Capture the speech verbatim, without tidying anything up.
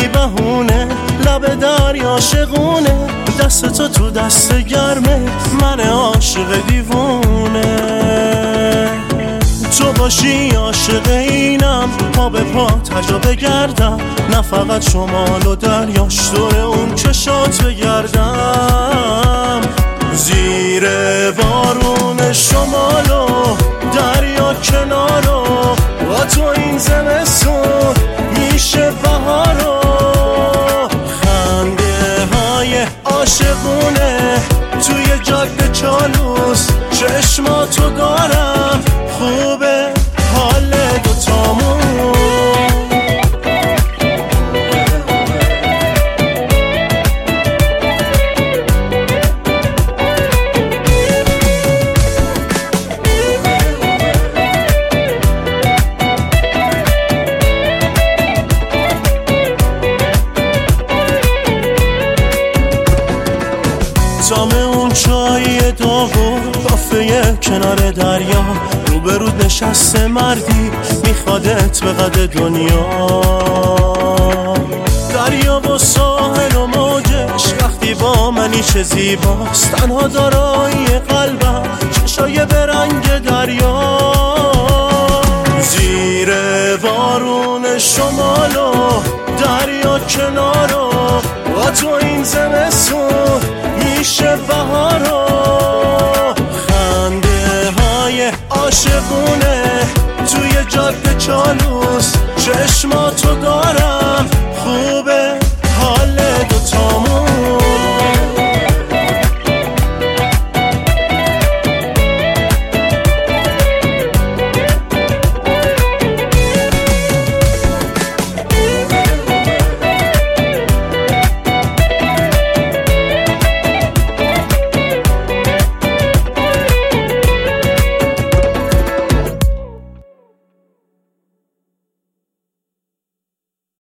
بی بهونه، لب دریا شقونه، دست تو تو دست گرمه، من عاشق دیوونه. تو باشی عاشق اینم، پا به پا تجا بگردم، نه فقط شمال و دریاش دور اون چشات بگردم. زیر بارون شمال و دریا کنارو، با تو این زمستون میشه بهارو. خنده های عاشقونه توی جاده چالوس، چشماتو دارم خوبه حال دوتامون. دام اون چای داغو، کافه کنار دریا، روبرود نشسته مردی میخوادت به قد دنیا. دریا و ساحل و موجش وقتی با منی چه زیباست، تنها دارایی قلبم چشای برنگ دریا. زیر بارون شمال و دریا کنارو، با تو این زمستون میشه بهارو. خنده های عاشقون